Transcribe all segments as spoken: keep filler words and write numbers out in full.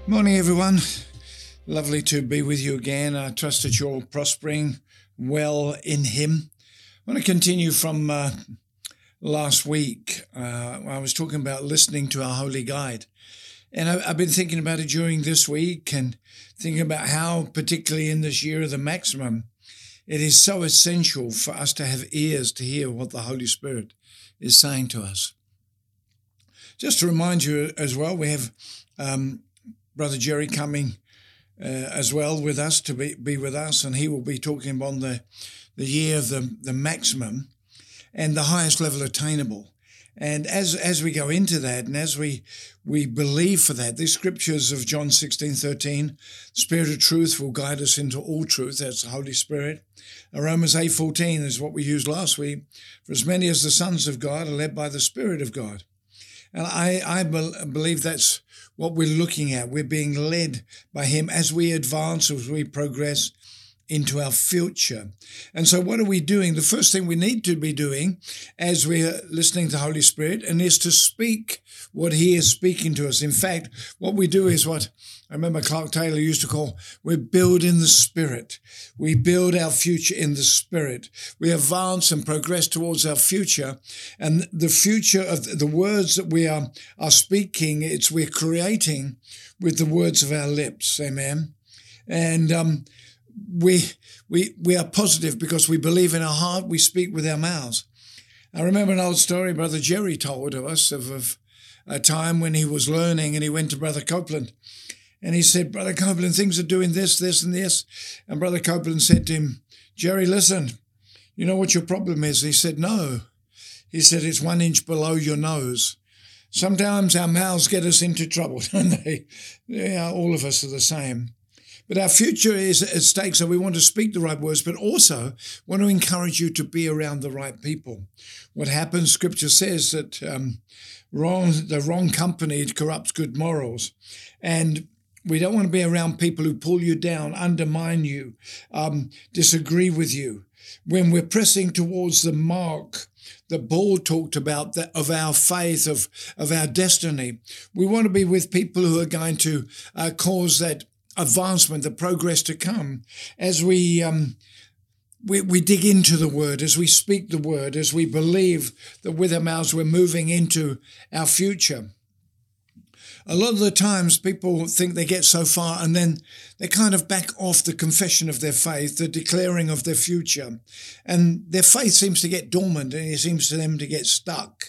Morning, everyone. Lovely to be with you again. I trust that you're prospering well in Him. I want to continue from uh, last week. Uh, I was talking about listening to our Holy Guide. And I, I've been thinking about it during this week and thinking about how, particularly in this year of the maximum, it is so essential for us to have ears to hear what the Holy Spirit is saying to us. Just to remind you as well, we have um, Brother Jerry coming uh, as well with us to be, be with us, and he will be talking on the, the year of the, the maximum and the highest level attainable. And as as we go into that, and as we we believe for that, the scriptures of John sixteen thirteen, Spirit of truth will guide us into all truth. That's the Holy Spirit. And Romans eight fourteen is what we used last week. For as many as the sons of God are led by the Spirit of God. And I, I be- believe that's what we're looking at. We're being led by Him as we advance, as we progress into our future. And so what are we doing? The first thing we need to be doing as we're listening to the Holy Spirit and is to speak what He is speaking to us. In fact, what we do is what I remember Clark Taylor used to call, we build in the Spirit. We build our future in the Spirit. We advance and progress towards our future. And the future of the words that we are, are speaking, it's we're creating with the words of our lips. Amen. And, um, We we we are positive because we believe in our heart, we speak with our mouths. I remember an old story Brother Jerry told of us of, of a time when he was learning and he went to Brother Copeland and he said, Brother Copeland, things are doing this, this and this. And Brother Copeland said to him, Jerry, listen, you know what your problem is? He said, no. He said, it's one inch below your nose. Sometimes our mouths get us into trouble, don't they? Yeah, all of us are the same. But our future is at stake, so we want to speak the right words, but also want to encourage you to be around the right people. What happens, Scripture says that um, wrong, the wrong company corrupts good morals. And we don't want to be around people who pull you down, undermine you, um, disagree with you. When we're pressing towards the mark that Paul talked about, that of our faith, of, of our destiny, we want to be with people who are going to uh, cause that advancement, the progress to come, as we um, we we dig into the Word, as we speak the Word, as we believe that with our mouths we're moving into our future. A lot of the times people think they get so far and then they kind of back off the confession of their faith, the declaring of their future, and their faith seems to get dormant and it seems to them to get stuck.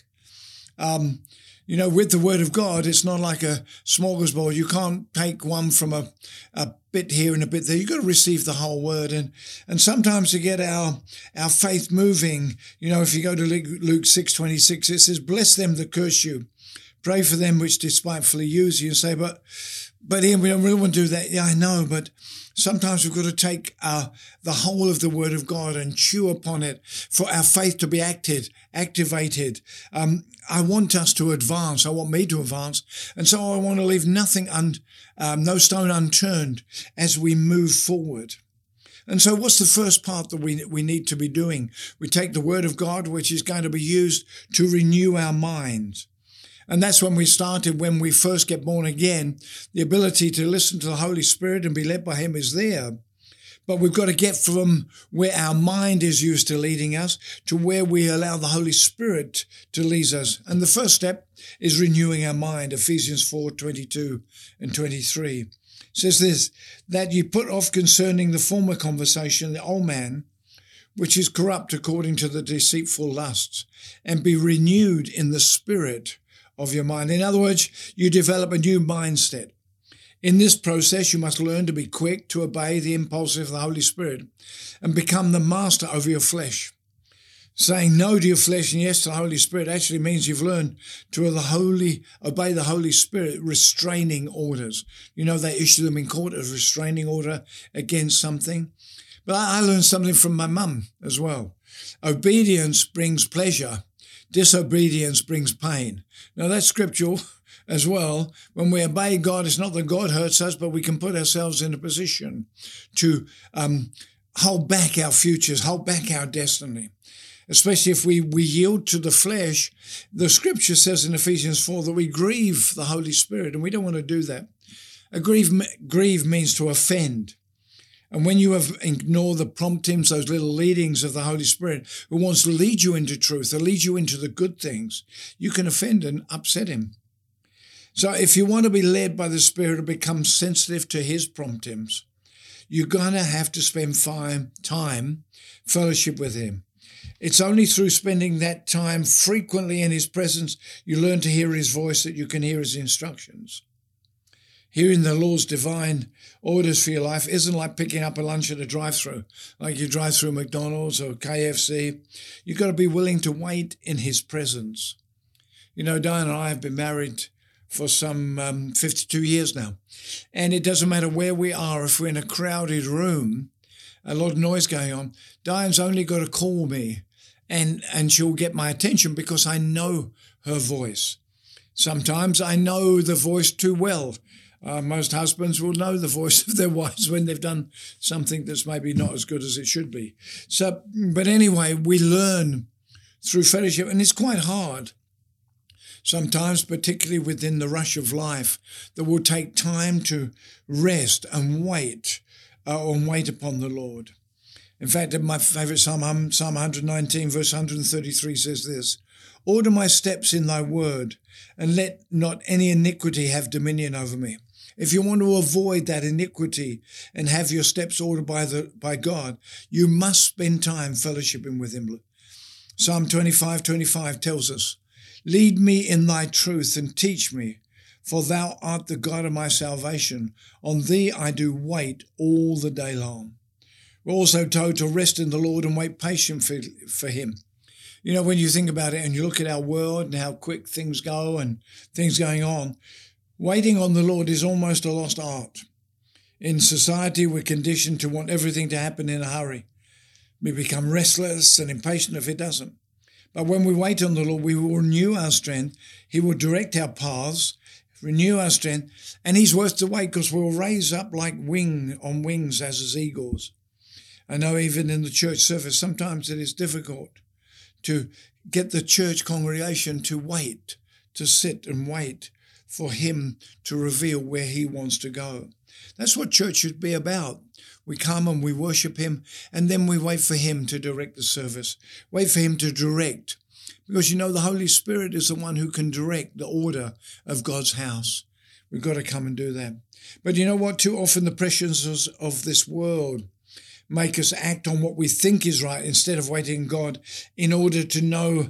Um, You know, with the Word of God, it's not like a smorgasbord. You can't take one from a, a bit here and a bit there. You've got to receive the whole Word. And and sometimes to get our our faith moving, you know, if you go to Luke six twenty-six, it says, bless them that curse you. Pray for them which despitefully use you. And say, but, but Ian, we don't really want to do that. Yeah, I know, but sometimes we've got to take uh, the whole of the Word of God and chew upon it for our faith to be acted, activated. Um, I want us to advance. I want me to advance. And so I want to leave nothing, un, um, no stone unturned as we move forward. And so what's the first part that we, we need to be doing? We take the Word of God, which is going to be used to renew our minds. And that's when we started, when we first get born again, the ability to listen to the Holy Spirit and be led by Him is there. But we've got to get from where our mind is used to leading us to where we allow the Holy Spirit to lead us. And the first step is renewing our mind. Ephesians four twenty-two and twenty-three it says this, that you put off concerning the former conversation, the old man, which is corrupt according to the deceitful lusts, and be renewed in the spirit of your mind. In other words, you develop a new mindset. In this process, you must learn to be quick to obey the impulses of the Holy Spirit and become the master over your flesh. Saying no to your flesh and yes to the Holy Spirit actually means you've learned to the Holy, obey the Holy Spirit restraining orders. You know, they issue them in court as restraining order against something. But I learned something from my mum as well. Obedience brings pleasure. Disobedience brings pain. Now that's scriptural as well. When we obey God, it's not that God hurts us, but we can put ourselves in a position to um, hold back our futures, hold back our destiny. Especially if we, we yield to the flesh. The scripture says in Ephesians four that we grieve the Holy Spirit, and we don't want to do that. A grieve, grieve means to offend. And when you have ignored the promptings, those little leadings of the Holy Spirit who wants to lead you into truth, to lead you into the good things, you can offend and upset him. So if you want to be led by the Spirit to become sensitive to his promptings, you're going to have to spend time fellowship with him. It's only through spending that time frequently in his presence you learn to hear his voice, that you can hear his instructions. Hearing the Lord's divine orders for your life isn't like picking up a lunch at a drive-thru, like you drive through McDonald's or K F C. You've got to be willing to wait in his presence. You know, Diane and I have been married for some um, fifty-two years now. And it doesn't matter where we are, if we're in a crowded room, a lot of noise going on, Diane's only got to call me and, and she'll get my attention because I know her voice. Sometimes I know the voice too well. Uh, most husbands will know the voice of their wives when they've done something that's maybe not as good as it should be. So, but anyway, we learn through fellowship, and it's quite hard sometimes, particularly within the rush of life, that we'll take time to rest and wait, uh, and wait upon the Lord. In fact, my favorite Psalm, Psalm one nineteen, verse one thirty-three says this: "Order my steps in thy word, and let not any iniquity have dominion over me." If you want to avoid that iniquity and have your steps ordered by the by God, you must spend time fellowshipping with him. Psalm twenty-five twenty-five tells us, "Lead me in thy truth and teach me, for thou art the God of my salvation. On thee I do wait all the day long." We're also told to rest in the Lord and wait patiently for, for him. You know, when you think about it and you look at our world and how quick things go and things going on, waiting on the Lord is almost a lost art. In society, we're conditioned to want everything to happen in a hurry. We become restless and impatient if it doesn't. But when we wait on the Lord, we will renew our strength. He will direct our paths, renew our strength, and he's worth the wait because we'll raise up like wing on wings as as eagles. I know even in the church service, sometimes it is difficult to get the church congregation to wait, to sit and wait for him to reveal where he wants to go. That's what church should be about. We come and we worship him, and then we wait for him to direct the service. Wait for him to direct. Because, you know, the Holy Spirit is the one who can direct the order of God's house. We've got to come and do that. But you know what? Too often the pressures of this world make us act on what we think is right instead of waiting God in order to know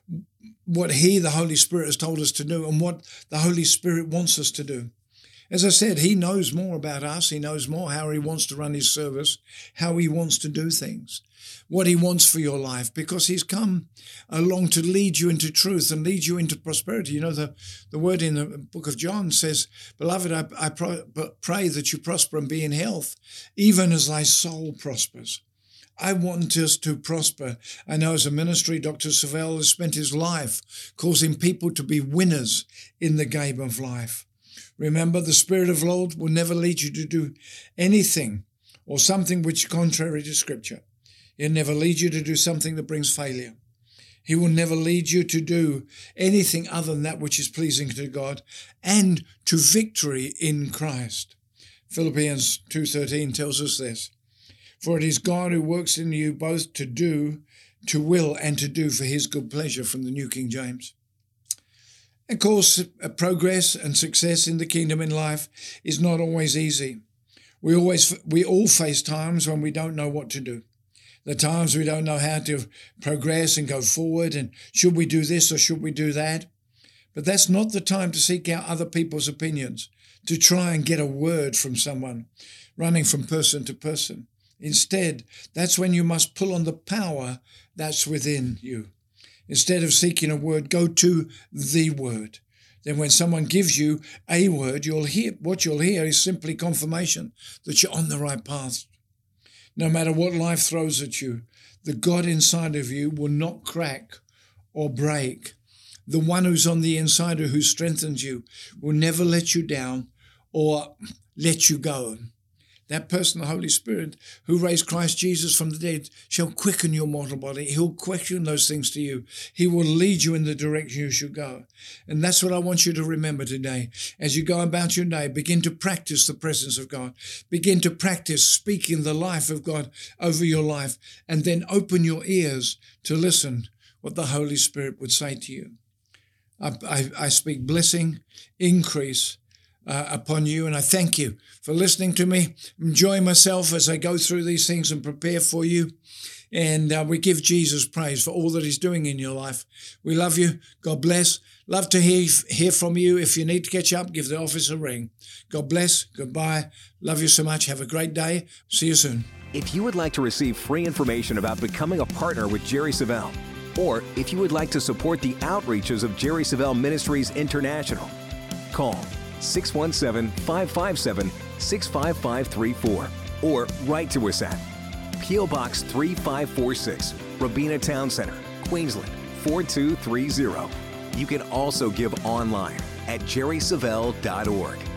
what he, the Holy Spirit, has told us to do and what the Holy Spirit wants us to do. As I said, he knows more about us. He knows more how he wants to run his service, how he wants to do things, what he wants for your life, because he's come along to lead you into truth and lead you into prosperity. You know, the, the word in the book of John says, "Beloved, I, I pray that you prosper and be in health, even as thy soul prospers." I want us to prosper. I know as a ministry, Doctor Savelle has spent his life causing people to be winners in the game of life. Remember, the Spirit of the Lord will never lead you to do anything or something which is contrary to Scripture. He'll never lead you to do something that brings failure. He will never lead you to do anything other than that which is pleasing to God and to victory in Christ. Philippians two thirteen tells us this: "For it is God who works in you both to do, to will, and to do for his good pleasure," from the New King James. Of course, progress and success in the kingdom in life is not always easy. We always, we all face times when we don't know what to do. The times we don't know how to progress and go forward, and should we do this or should we do that? But that's not the time to seek out other people's opinions, to try and get a word from someone, running from person to person. Instead, that's when you must pull on the power that's within you. Instead of seeking a word, go to the word. Then when someone gives you a word, you'll hear what you'll hear is simply confirmation that you're on the right path. No matter what life throws at you, the God inside of you will not crack or break. The one who's on the inside of who strengthens you will never let you down or let you go. That person, the Holy Spirit, who raised Christ Jesus from the dead, shall quicken your mortal body. He'll quicken those things to you. He will lead you in the direction you should go. And that's what I want you to remember today. As you go about your day, begin to practice the presence of God. Begin to practice speaking the life of God over your life. And then open your ears to listen what the Holy Spirit would say to you. I, I, I speak blessing, increase, Uh, upon you, and I thank you for listening to me. I'm enjoying myself as I go through these things and prepare for you. And uh, we give Jesus praise for all that he's doing in your life. We love you. God bless. Love to hear, hear from you. If you need to catch up, give the office a ring. God bless. Goodbye. Love you so much. Have a great day. See you soon. If you would like to receive free information about becoming a partner with Jerry Savelle, or if you would like to support the outreaches of Jerry Savelle Ministries International, call six one seven, five five seven, six five five three four or write to us at P O Box three five four six, Robina Town Center, Queensland four two three zero. You can also give online at jerry savelle dot org.